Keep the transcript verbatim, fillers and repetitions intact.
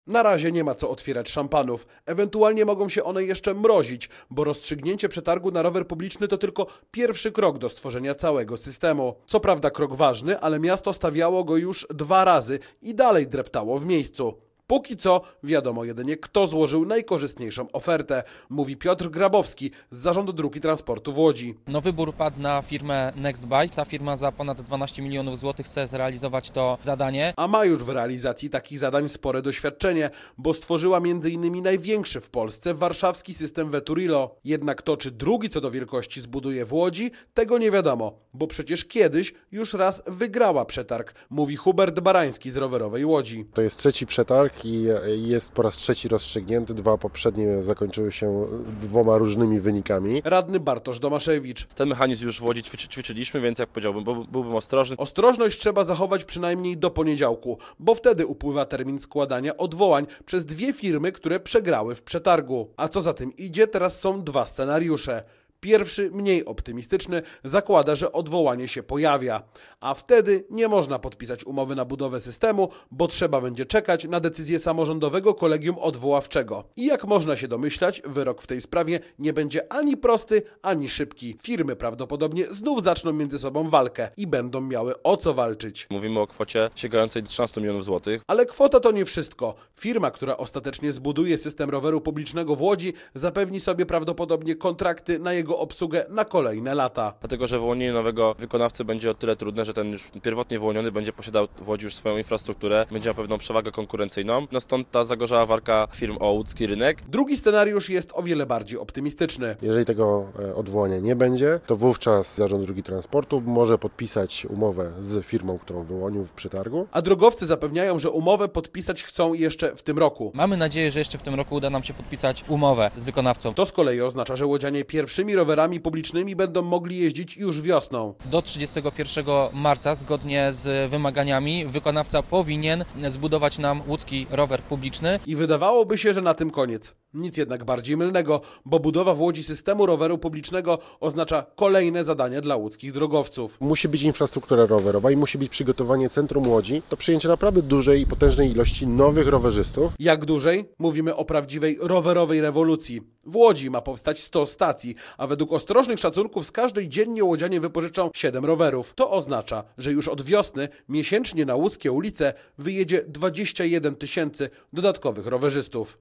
Na razie nie ma co otwierać szampanów. Ewentualnie mogą się one jeszcze mrozić, bo rozstrzygnięcie przetargu na rower publiczny to tylko pierwszy krok do stworzenia całego systemu. Co prawda krok ważny, ale miasto stawiało go już dwa razy i dalej dreptało w miejscu. Póki co wiadomo jedynie, kto złożył najkorzystniejszą ofertę, mówi Piotr Grabowski z Zarządu Dróg i Transportu w Łodzi. No, wybór padł na firmę Nextbike. Ta firma za ponad dwanaście milionów złotych chce zrealizować to zadanie. A ma już w realizacji takich zadań spore doświadczenie, bo stworzyła między innymi największy w Polsce warszawski system Veturilo. Jednak to, czy drugi co do wielkości zbuduje w Łodzi, tego nie wiadomo, bo przecież kiedyś już raz wygrała przetarg, mówi Hubert Barański z Rowerowej Łodzi. To jest trzeci przetarg i jest po raz trzeci rozstrzygnięty. Dwa poprzednie zakończyły się dwoma różnymi wynikami. Radny Bartosz Domaszewicz. Ten mechanizm już w Łodzi ćwiczy, ćwiczyliśmy, więc jak powiedziałbym, byłbym ostrożny. Ostrożność trzeba zachować przynajmniej do poniedziałku, bo wtedy upływa termin składania odwołań przez dwie firmy, które przegrały w przetargu. A co za tym idzie, teraz są dwa scenariusze. Pierwszy, mniej optymistyczny, zakłada, że odwołanie się pojawia, a wtedy nie można podpisać umowy na budowę systemu, bo trzeba będzie czekać na decyzję samorządowego kolegium odwoławczego. I jak można się domyślać, wyrok w tej sprawie nie będzie ani prosty, ani szybki. Firmy prawdopodobnie znów zaczną między sobą walkę i będą miały o co walczyć. Mówimy o kwocie sięgającej trzynastu milionów złotych. Ale kwota to nie wszystko. Firma, która ostatecznie zbuduje system roweru publicznego w Łodzi, zapewni sobie prawdopodobnie kontrakty na jego obsługę na kolejne lata. Dlatego, że wyłonienie nowego wykonawcy będzie o tyle trudne, że ten już pierwotnie wyłoniony będzie posiadał w Łodzi już swoją infrastrukturę, będzie miał pewną przewagę konkurencyjną. No stąd ta zagorzała walka firm o łódzki rynek. Drugi scenariusz jest o wiele bardziej optymistyczny. Jeżeli tego odwołania nie będzie, to wówczas Zarząd Dróg i Transportu może podpisać umowę z firmą, którą wyłonił w przetargu. A drogowcy zapewniają, że umowę podpisać chcą jeszcze w tym roku. Mamy nadzieję, że jeszcze w tym roku uda nam się podpisać umowę z wykonawcą. To z kolei oznacza, że łodzianie pierwszymi rowerami publicznymi będą mogli jeździć już wiosną. Do trzydziestego pierwszego marca, zgodnie z wymaganiami, wykonawca powinien zbudować nam łódzki rower publiczny. I wydawałoby się, że na tym koniec. Nic jednak bardziej mylnego, bo budowa w Łodzi systemu roweru publicznego oznacza kolejne zadanie dla łódzkich drogowców. Musi być infrastruktura rowerowa i musi być przygotowanie centrum Łodzi do przyjęcia naprawdę dużej i potężnej ilości nowych rowerzystów. Jak dużej? Mówimy o prawdziwej rowerowej rewolucji. W Łodzi ma powstać sto stacji, a według ostrożnych szacunków z każdej dziennie łodzianie wypożyczą siedem rowerów. To oznacza, że już od wiosny miesięcznie na łódzkie ulice wyjedzie dwadzieścia jeden tysięcy dodatkowych rowerzystów.